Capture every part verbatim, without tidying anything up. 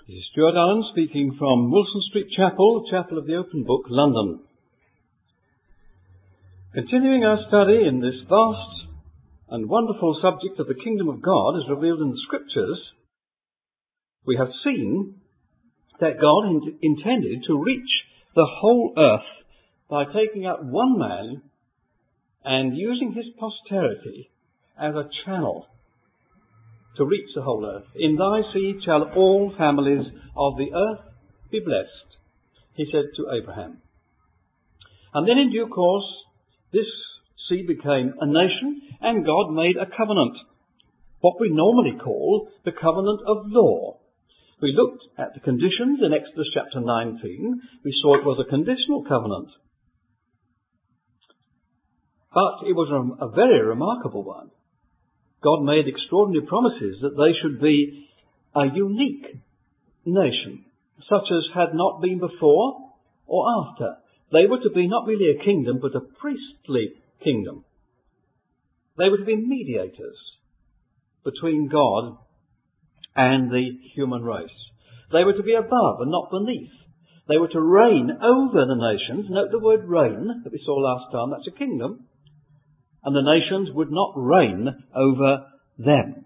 This is Stuart Allen speaking from Wilson Street Chapel, Chapel of the Open Book, London. Continuing our study in this vast and wonderful subject of the Kingdom of God as revealed in the Scriptures, we have seen that God in- intended to reach the whole earth by taking up one man and using his posterity as a channel to reach the whole earth. In thy seed shall all families of the earth be blessed, he said to Abraham. And then in due course, this seed became a nation, and God made a covenant, what we normally call the covenant of law. We looked at the conditions in Exodus chapter nineteen. We saw it was a conditional covenant. But it was a, a very remarkable one. God made extraordinary promises that they should be a unique nation, such as had not been before or after. They were to be not merely a kingdom, but a priestly kingdom. They were to be mediators between God and the human race. They were to be above and not beneath. They were to reign over the nations. Note the word reign that we saw last time. That's a kingdom. And the nations would not reign over them.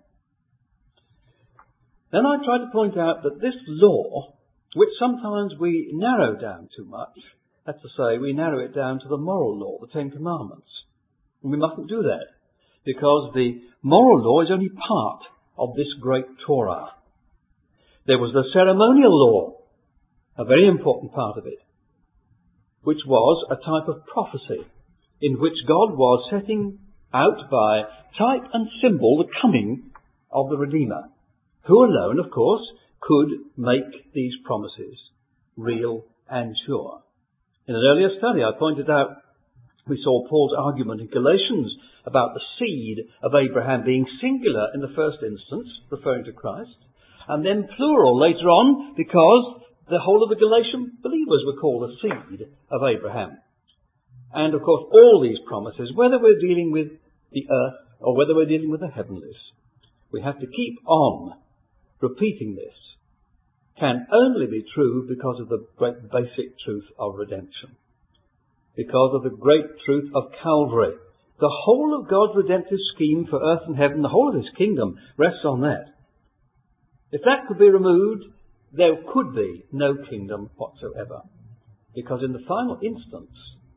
Then I tried to point out that this law, which sometimes we narrow down too much, that's to say, we narrow it down to the moral law, the Ten Commandments. And we mustn't do that, because the moral law is only part of this great Torah. There was the ceremonial law, a very important part of it, which was a type of prophecy, in which God was setting out by type and symbol the coming of the Redeemer, who alone, of course, could make these promises real and sure. In an earlier study, I pointed out, we saw Paul's argument in Galatians about the seed of Abraham being singular in the first instance, referring to Christ, and then plural later on, because the whole of the Galatian believers were called the seed of Abraham. And, of course, all these promises, whether we're dealing with the earth or whether we're dealing with the heavenlies, we have to keep on repeating this, can only be true because of the great basic truth of redemption, because of the great truth of Calvary. The whole of God's redemptive scheme for earth and heaven, the whole of his kingdom, rests on that. If that could be removed, there could be no kingdom whatsoever, because in the final instance,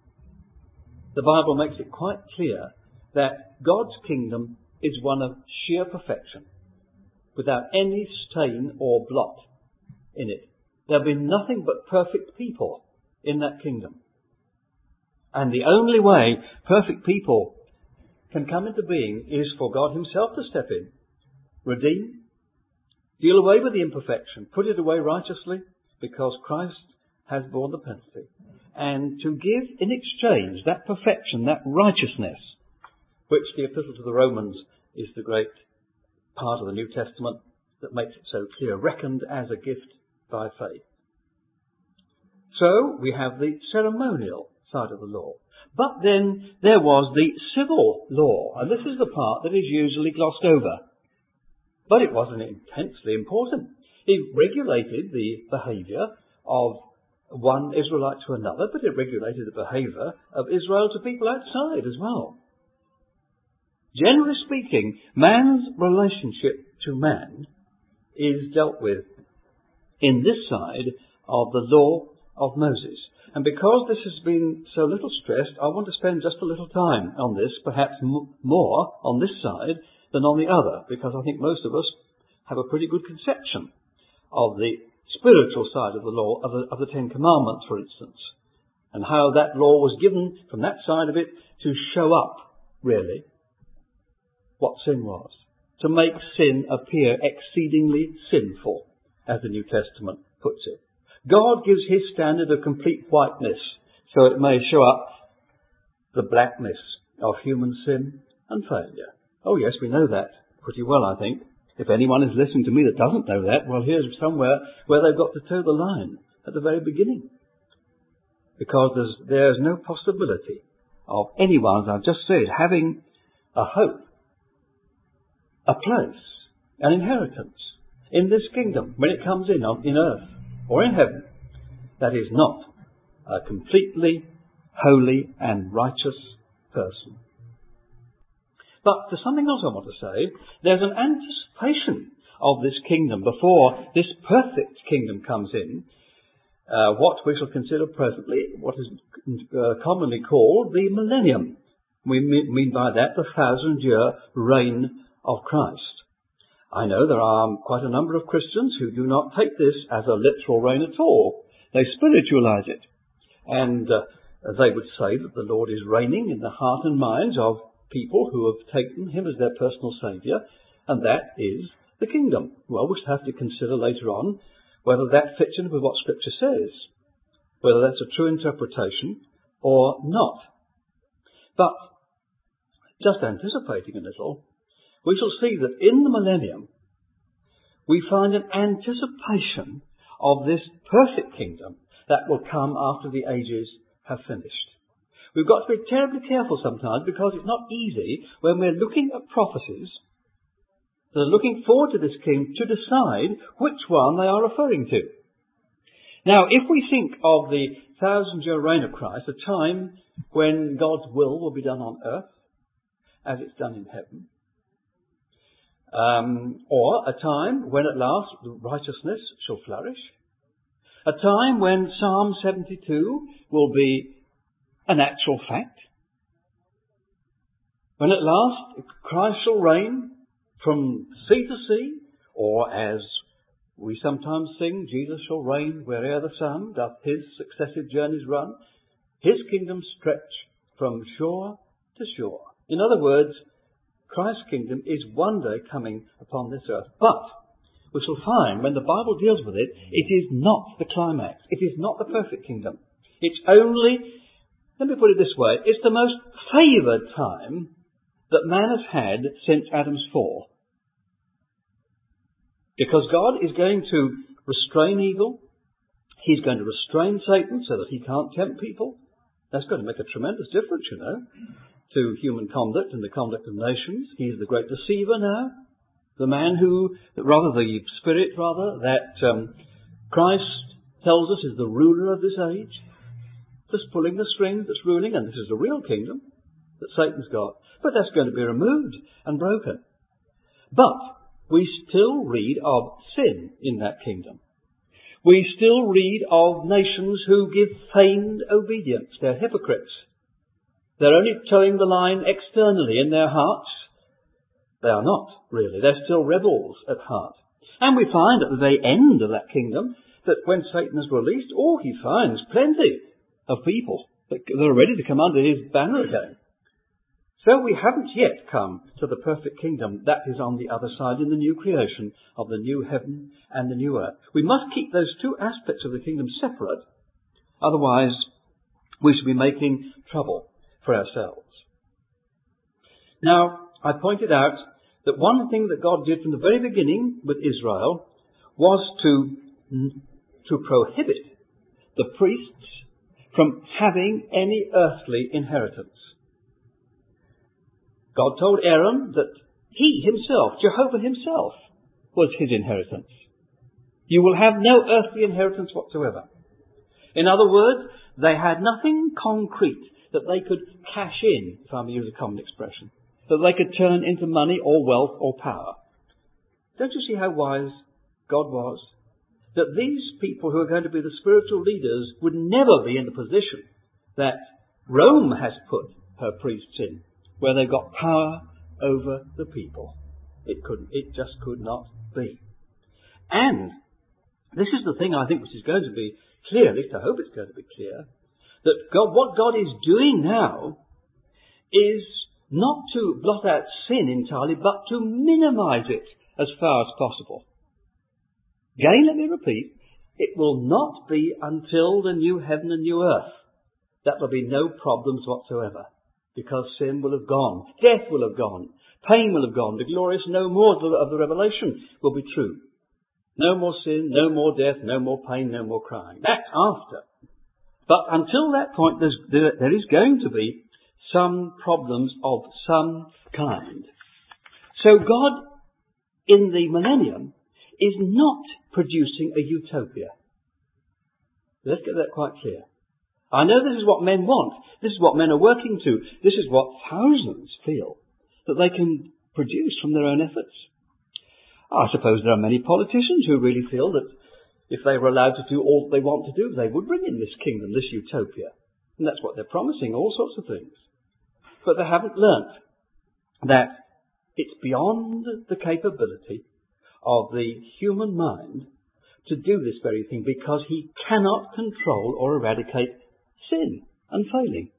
the Bible makes it quite clear that God's kingdom is one of sheer perfection, without any stain or blot in it. There'll be nothing but perfect people in that kingdom. And the only way perfect people can come into being is for God himself to step in, redeem, deal away with the imperfection, put it away righteously, because Christ has borne the penalty, and to give in exchange that perfection, that righteousness, which the Epistle to the Romans is the great part of the New Testament that makes it so clear, reckoned as a gift by faith. So we have the ceremonial side of the law. But then there was the civil law, and this is the part that is usually glossed over. But it wasn't intensely important. It regulated the behaviour of one Israelite to another, but it regulated the behaviour of Israel to people outside as well. Generally speaking, man's relationship to man is dealt with in this side of the law of Moses. And because this has been so little stressed, I want to spend just a little time on this, perhaps m- more on this side than on the other, because I think most of us have a pretty good conception of the spiritual side of the law, of the, of the Ten Commandments, for instance, and how that law was given from that side of it to show up, really, what sin was, to make sin appear exceedingly sinful, as the New Testament puts it. God gives his standard of complete whiteness, so it may show up the blackness of human sin and failure. Oh yes, we know that pretty well, I think. If anyone is listening to me that doesn't know that, well, here's somewhere where they've got to toe the line at the very beginning. Because there's, there's no possibility of anyone, as I've just said, having a hope, a place, an inheritance, in this kingdom, when it comes in on in earth or in heaven, that is not a completely holy and righteous person. But there's something else I want to say. There's an anticipation of this kingdom before this perfect kingdom comes in. Uh, what we shall consider presently, what is uh, commonly called the millennium. We mean by that the thousand-year reign of Christ. I know there are quite a number of Christians who do not take this as a literal reign at all. They spiritualize it. And uh, they would say that the Lord is reigning in the heart and minds of people who have taken him as their personal saviour, and that is the kingdom. Well, we shall have to consider later on whether that fits in with what Scripture says, whether that's a true interpretation or not. But, just anticipating a little, we shall see that in the millennium we find an anticipation of this perfect kingdom that will come after the ages have finished. We've got to be terribly careful sometimes, because it's not easy when we're looking at prophecies that are looking forward to this king to decide which one they are referring to. Now, if we think of the thousand-year reign of Christ, a time when God's will will be done on earth as it's done in heaven, um, or a time when at last righteousness shall flourish, a time when Psalm seventy-two will be an actual fact, when at last Christ shall reign from sea to sea, or as we sometimes sing, Jesus shall reign where'er the sun doth his successive journeys run, his kingdom stretch from shore to shore. In other words, Christ's kingdom is one day coming upon this earth. But we shall find when the Bible deals with it, it is not the climax. It is not the perfect kingdom. It's only, let me put it this way, it's the most favoured time that man has had since Adam's fall. Because God is going to restrain evil. He's going to restrain Satan so that he can't tempt people. That's going to make a tremendous difference, you know, to human conduct and the conduct of nations. He's the great deceiver now. The man who, rather the spirit rather, that um, Christ tells us is the ruler of this age. Just pulling the strings that's ruling, and this is the real kingdom that Satan's got. But that's going to be removed and broken. But we still read of sin in that kingdom. We still read of nations who give feigned obedience. They're hypocrites. They're only towing the line externally in their hearts. They are not, really. They're still rebels at heart. And we find at the very end of that kingdom that when Satan is released, oh, he finds plenty of people that are ready to come under his banner again. So we haven't yet come to the perfect kingdom that is on the other side in the new creation of the new heaven and the new earth. We must keep those two aspects of the kingdom separate. Otherwise, we shall be making trouble for ourselves. Now, I pointed out that one thing that God did from the very beginning with Israel was to, to prohibit the priests from having any earthly inheritance. God told Aaron that he himself, Jehovah himself, was his inheritance. You will have no earthly inheritance whatsoever. In other words, they had nothing concrete that they could cash in, if I may use a common expression, that they could turn into money or wealth or power. Don't you see how wise God was? That these people who are going to be the spiritual leaders would never be in the position that Rome has put her priests in, where they've got power over the people. It couldn't, it just could not be. And this is the thing I think which is going to be clear, at least I hope it's going to be clear, that God, what God is doing now is not to blot out sin entirely, but to minimize it as far as possible. Again, let me repeat, it will not be until the new heaven and new earth that there will be no problems whatsoever. Because sin will have gone, death will have gone, pain will have gone, the glorious no more of the revelation will be true. No more sin, no more death, no more pain, no more crying. That's after. But until that point, there's, there, there is going to be some problems of some kind. So God, in the millennium, is not producing a utopia. Let's get that quite clear. I know this is what men want. This is what men are working to. This is what thousands feel that they can produce from their own efforts. I suppose there are many politicians who really feel that if they were allowed to do all they want to do, they would bring in this kingdom, this utopia. And that's what they're promising, all sorts of things. But they haven't learnt that it's beyond the capability of the human mind to do this very thing, because he cannot control or eradicate sin and failing.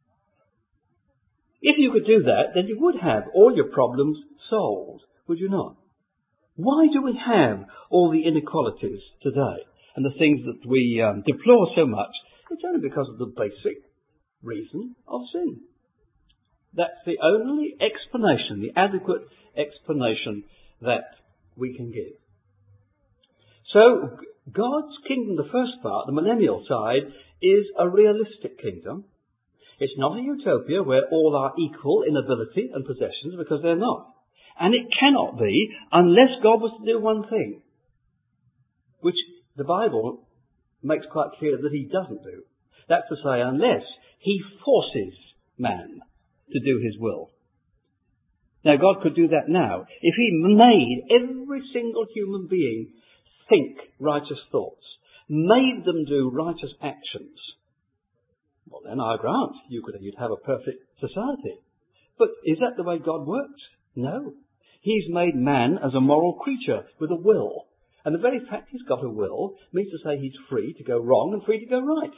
If you could do that, then you would have all your problems solved, would you not? Why do we have all the inequalities today and the things that we um, deplore so much? It's only because of the basic reason of sin. That's the only explanation, the adequate explanation that we can give. So, God's kingdom, the first part, the millennial side, is a realistic kingdom. It's not a utopia where all are equal in ability and possessions, because they're not. And it cannot be unless God was to do one thing, which the Bible makes quite clear that he doesn't do. That's to say, unless he forces man to do his will. Now, God could do that now. If he made every single human being think righteous thoughts, made them do righteous actions, well, then I grant you could, you'd have a perfect society. But is that the way God works? No. He's made man as a moral creature with a will. And the very fact he's got a will means to say he's free to go wrong and free to go right.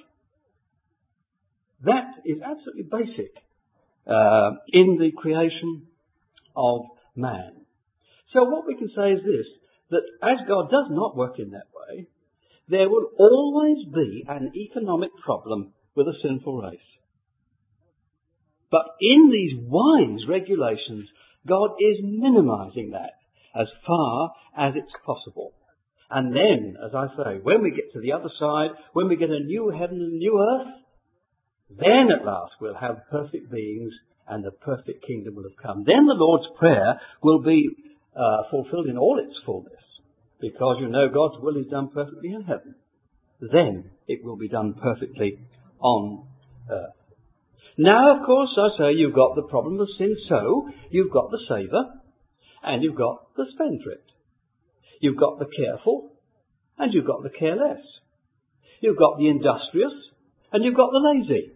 That is absolutely basic uh, in the creation of man. So what we can say is this, that as God does not work in that way, there will always be an economic problem with a sinful race. But in these wise regulations, God is minimizing that as far as it's possible. And then, as I say, when we get to the other side, when we get a new heaven and a new earth, then at last we'll have perfect beings and the perfect kingdom will have come. Then the Lord's Prayer will be uh, fulfilled in all its fullness, because you know God's will is done perfectly in heaven. Then it will be done perfectly on earth. Now, of course, I say you've got the problem of sin, so you've got the saver and you've got the spendthrift. You've got the careful and you've got the careless. You've got the industrious and you've got the lazy.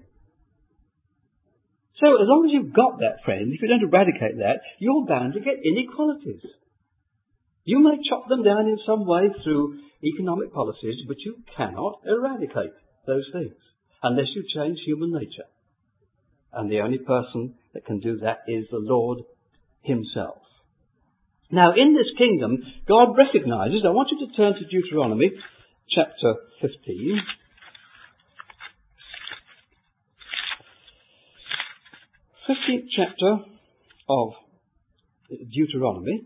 So as long as you've got that, friend, if you don't eradicate that, you're bound to get inequalities. You may chop them down in some way through economic policies, but you cannot eradicate those things unless you change human nature. And the only person that can do that is the Lord himself. Now, in this kingdom, God recognizes, I want you to turn to Deuteronomy chapter fifteen. fifteenth chapter of Deuteronomy.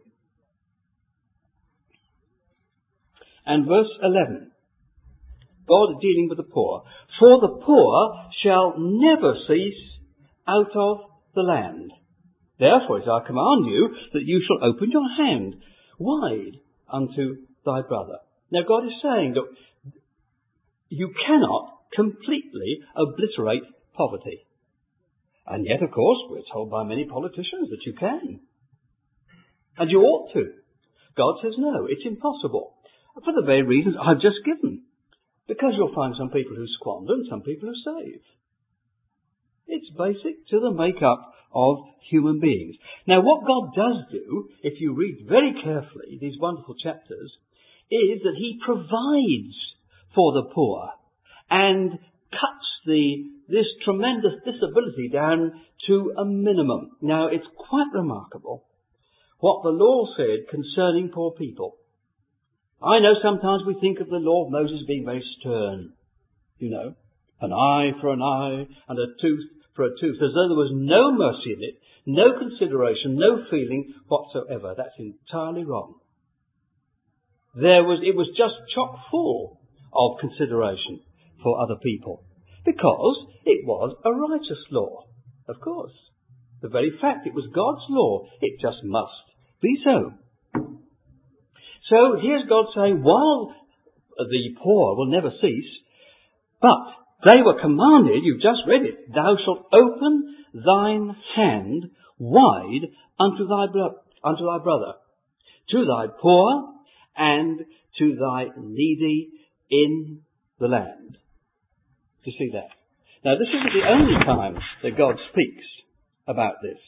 And verse eleven. God dealing with the poor. For the poor shall never cease out of the land. Therefore it I command you that you shall open your hand wide unto thy brother. Now God is saying that you cannot completely obliterate poverty. And yet, of course, we're told by many politicians that you can. And you ought to. God says no, it's impossible. For the very reasons I've just given. Because you'll find some people who squander and some people who save. It's basic to the makeup of human beings. Now, what God does do, if you read very carefully these wonderful chapters, is that he provides for the poor and cuts the this tremendous disability down to a minimum. Now, it's quite remarkable what the law said concerning poor people. I know sometimes we think of the law of Moses being very stern. You know, an eye for an eye and a tooth for a tooth, as though there was no mercy in it, no consideration, no feeling whatsoever. That's entirely wrong. There was, it was just chock full of consideration for other people, because it was a righteous law, of course. The very fact it was God's law, it just must be so. So here's God saying, while the poor will never cease, but they were commanded, you've just read it, thou shalt open thine hand wide unto thy, bro- unto thy brother, to thy poor and to thy needy in the land. Do you see that? Now this isn't the only time that God speaks about this.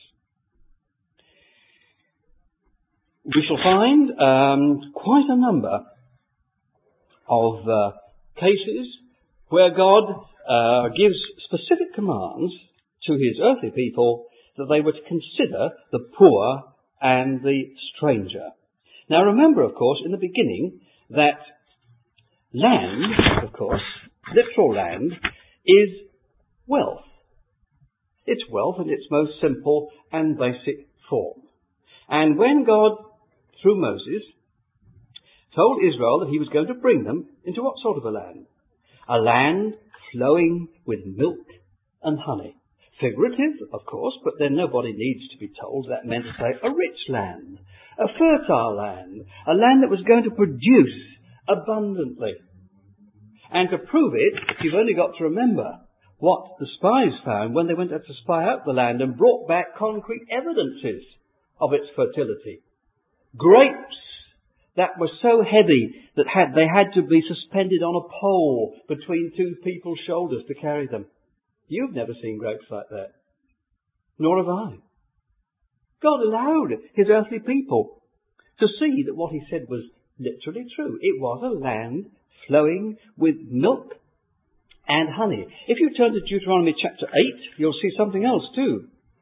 We shall find um, quite a number of uh, cases where God uh, gives specific commands to his earthly people that they were to consider the poor and the stranger. Now remember, of course, in the beginning that land, of course, literal land, is wealth. It's wealth in its most simple and basic form. And when God, through Moses, told Israel that he was going to bring them into what sort of a land? A land flowing with milk and honey. Figurative, of course, but then nobody needs to be told. That meant to say a rich land, a fertile land, a land that was going to produce abundantly. And to prove it, you've only got to remember what the spies found when they went out to spy out the land and brought back concrete evidences of its fertility. Grapes that were so heavy that had, they had to be suspended on a pole between two people's shoulders to carry them. You've never seen grapes like that. Nor have I. God allowed his earthly people to see that what he said was literally true. It was a land flowing with milk and honey. If you turn to Deuteronomy chapter eight, you'll see something else too.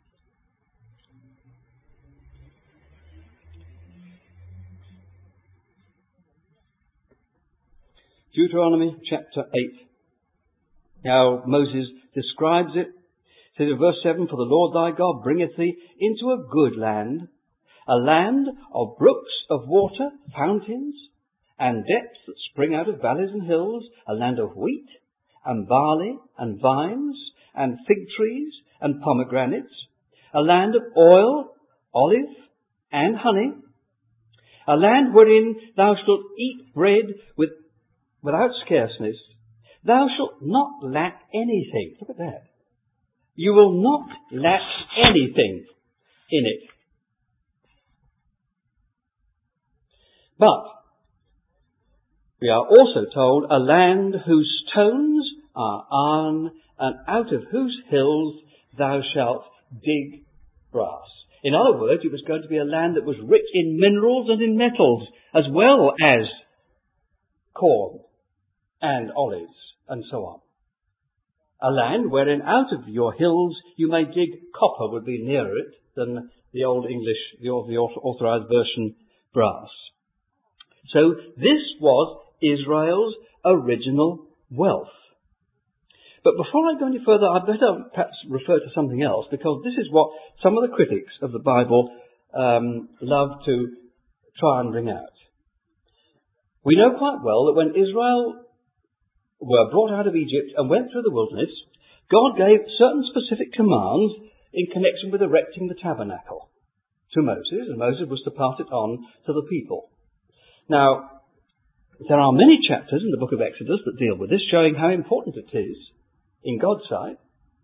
Deuteronomy chapter eight. Now Moses describes it. It says in verse seven, for the Lord thy God bringeth thee into a good land, a land of brooks of water, fountains, and depths that spring out of valleys and hills, a land of wheat, and barley, and vines, and fig trees, and pomegranates, a land of oil, olive, and honey, a land wherein thou shalt eat bread with, without scarceness. Thou shalt not lack anything. Look at that. You will not lack anything in it. But we are also told a land whose stones are iron, and out of whose hills thou shalt dig brass. In other words, it was going to be a land that was rich in minerals and in metals, as well as corn and olives and so on. A land wherein out of your hills you may dig copper would be nearer it than the old English, the, the authorized version, brass. So this was Israel's original wealth. But before I go any further, I'd better perhaps refer to something else, because this is what some of the critics of the Bible um, love to try and bring out. We know quite well that when Israel were brought out of Egypt and went through the wilderness, God gave certain specific commands in connection with erecting the tabernacle to Moses, and Moses was to pass it on to the people. Now, there are many chapters in the book of Exodus that deal with this, showing how important it is in God's sight.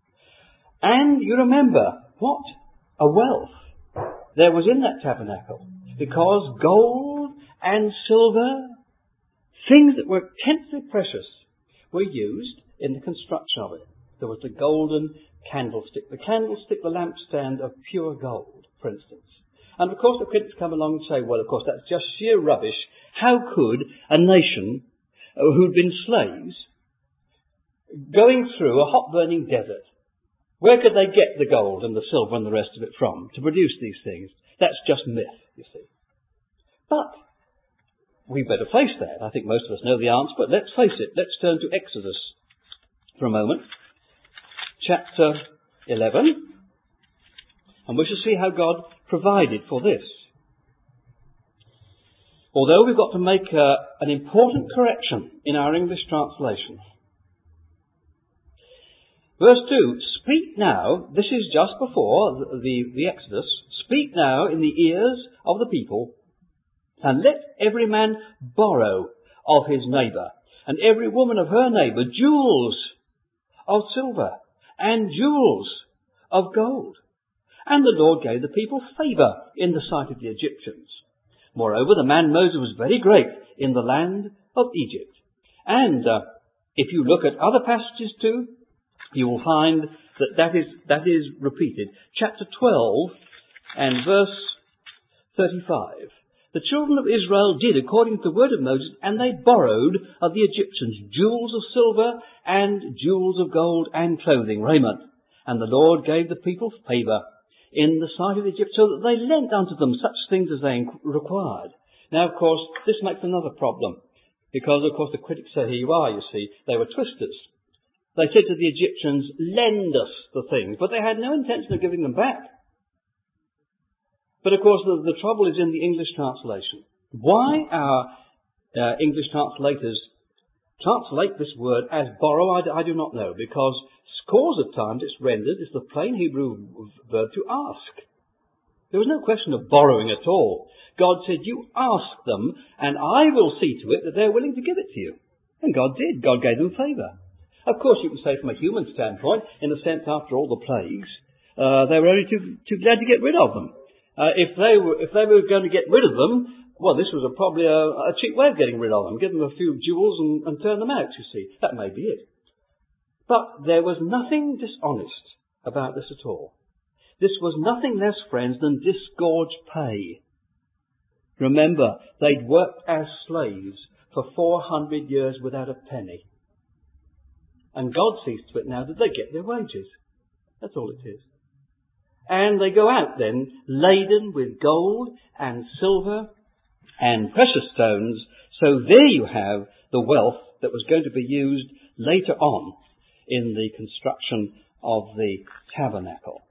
And you remember what a wealth there was in that tabernacle, because gold and silver, things that were intensely precious, were used in the construction of it. There was the golden candlestick, the candlestick, the lampstand of pure gold, for instance. And of course the critics come along and say, well, of course, that's just sheer rubbish. How could a nation who'd been slaves, going through a hot-burning desert, where could they get the gold and the silver and the rest of it from to produce these things? That's just myth, you see. But we better face that. I think most of us know the answer, but let's face it. Let's turn to Exodus for a moment. Chapter eleven. And we shall see how God provided for this. Although we've got to make uh, an important correction in our English translation. Verse two, speak now, this is just before the, the, the Exodus, speak now in the ears of the people, And let every man borrow of his neighbour, and every woman of her neighbour, jewels of silver and jewels of gold. And the Lord gave the people favour in the sight of the Egyptians. Moreover, the man Moses was very great in the land of Egypt. And uh, if you look at other passages too, you will find that that is, that is repeated. Chapter twelve and verse thirty-five. The children of Israel did according to the word of Moses, and they borrowed of the Egyptians jewels of silver and jewels of gold and clothing, raiment. And the Lord gave the people favour in the sight of Egypt, so that they lent unto them such things as they required. Now, of course, this makes another problem, because, of course, the critics say, here you are, you see, they were twisters. They said to the Egyptians, lend us the things, but they had no intention of giving them back. But, of course, the, the trouble is in the English translation. Why our uh, English translators translate this word as borrow, I, I do not know, because scores of times it's rendered as the plain Hebrew verb to ask. There was no question of borrowing at all. God said, you ask them, and I will see to it that they're willing to give it to you. And God did. God gave them favour. Of course, you can say from a human standpoint, in a sense, after all the plagues, uh, they were only too, too glad to get rid of them. Uh, if they were, if they were going to get rid of them, well, this was a, probably a, a cheap way of getting rid of them. Give them a few jewels and, and turn them out, you see. That may be it. But there was nothing dishonest about this at all. This was nothing less, friends, than disgorged pay. Remember, they'd worked as slaves for four hundred years without a penny. And God sees to it now that they get their wages. That's all it is. And they go out then, laden with gold and silver and precious stones. So there you have the wealth that was going to be used later on in the construction of the tabernacle.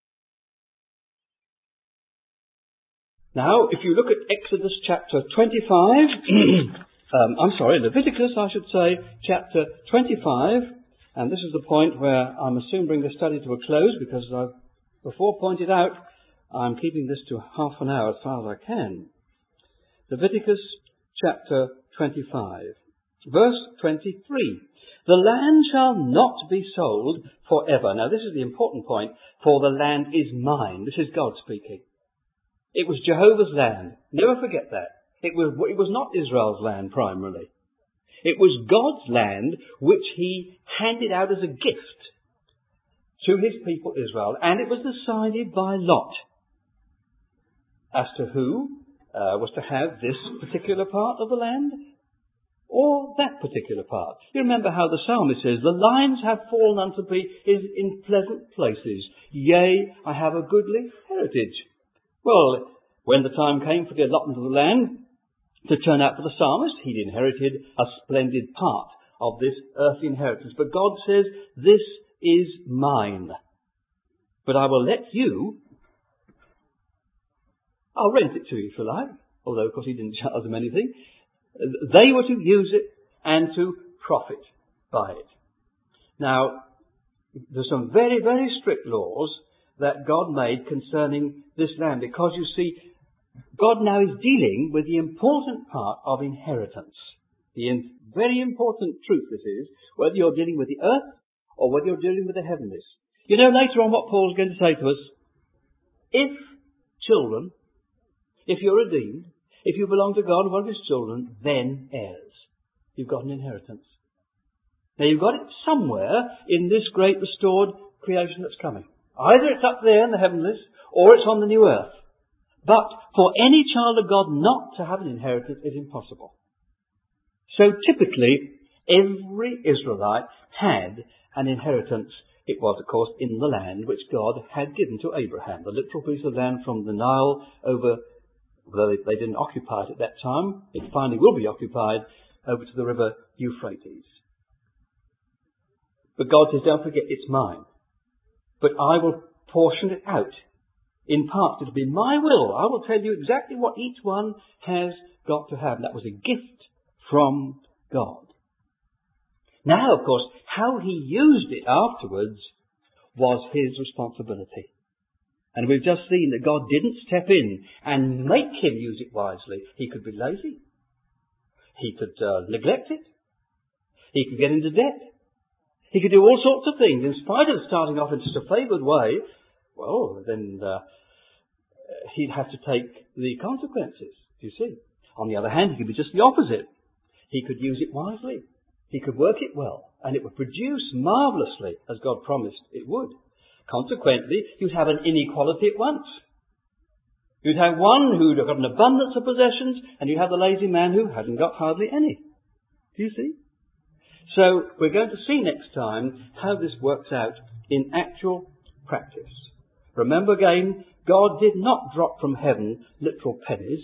Now, if you look at Exodus chapter twenty-five, um, I'm sorry, Leviticus, I should say, chapter twenty-five, and this is the point where I must soon bring the study to a close, because as I've before pointed out, I'm keeping this to half an hour as far as I can. Leviticus chapter twenty-five, verse twenty-three. The land shall not be sold forever. Now, this is the important point, for the land is mine. This is God speaking. It was Jehovah's land. Never forget that. It was, it was not Israel's land primarily. It was God's land which he handed out as a gift to his people Israel, and it was decided by lot as to who uh, was to have this particular part of the land or that particular part. You remember how the psalmist says, the lines have fallen unto me in pleasant places. Yea, I have a goodly heritage. Well, when the time came for the allotment of the land to turn out for the psalmist, he'd inherited a splendid part of this earthly inheritance. But God says, this is mine. But I will let you, I'll rent it to you if you like, although of course he didn't charge them anything. They were to use it and to profit by it. Now, there's some very, very strict laws that God made concerning this land, because you see, God now is dealing with the important part of inheritance. The in- very important truth this is, whether you're dealing with the earth or whether you're dealing with the heavenlies. You know later on what Paul's going to say to us? If children, if you're redeemed, if you belong to God and one of his children, then heirs. You've got an inheritance. Now you've got it somewhere in this great restored creation that's coming. Either it's up there in the heavenlies or it's on the new earth. But for any child of God not to have an inheritance is impossible. So typically, every Israelite had an inheritance. It was, of course, in the land which God had given to Abraham, the literal piece of land from the Nile over, although they, they didn't occupy it at that time, it finally will be occupied, over to the river Euphrates. But God says, don't forget, it's mine. But I will portion it out. In part, it'll be my will. I will tell you exactly what each one has got to have. That was a gift from God. Now, of course, how he used it afterwards was his responsibility. And we've just seen that God didn't step in and make him use it wisely. He could be lazy. He could uh, neglect it. He could get into debt. He could do all sorts of things. In spite of starting off in such a favoured way, well, then uh, he'd have to take the consequences, you see. On the other hand, he could be just the opposite. He could use it wisely. He could work it well. And it would produce marvellously, as God promised it would. Consequently, you'd have an inequality at once. You'd have one who'd got an abundance of possessions, and you'd have the lazy man who hadn't got hardly any. Do you see? So, we're going to see next time how this works out in actual practice. Remember again, God did not drop from heaven literal pennies,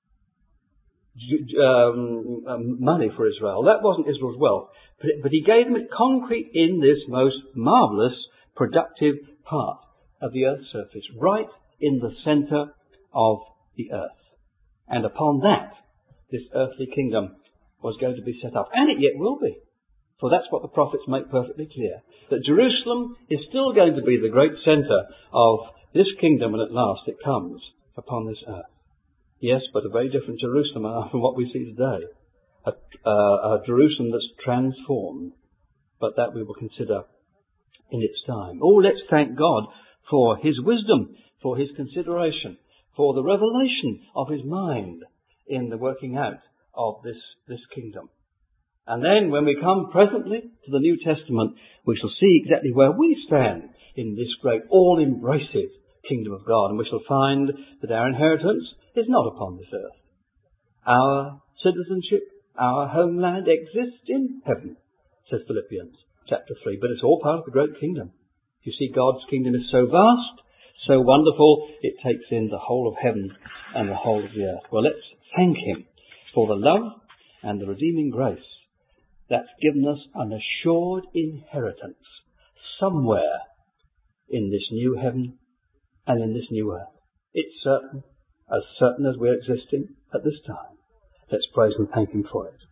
um, um, money for Israel. That wasn't Israel's wealth. But, but he gave them it concrete in this most marvellous, productive part of the earth's surface, right in the centre of the earth. And upon that, this earthly kingdom was going to be set up. And it yet will be. For that's what the prophets make perfectly clear. That Jerusalem is still going to be the great centre of this kingdom when at last it comes upon this earth. Yes, but a very different Jerusalem from what we see today. A, uh, a Jerusalem that's transformed. But that we will consider in its time. Oh, let's thank God for his wisdom, for his consideration, for the revelation of his mind in the working out of this, this kingdom. And then when we come presently to the New Testament, we shall see exactly where we stand in this great all-embracive kingdom of God. And we shall find that our inheritance is not upon this earth. Our citizenship, our homeland exists in heaven, says Philippians chapter three. But it's all part of the great kingdom. You see, God's kingdom is so vast, so wonderful, it takes in the whole of heaven and the whole of the earth. Well, let's thank him for the love and the redeeming grace that's given us an assured inheritance somewhere in this new heaven and in this new earth. It's certain, as certain as we're existing at this time. Let's praise and thank him for it.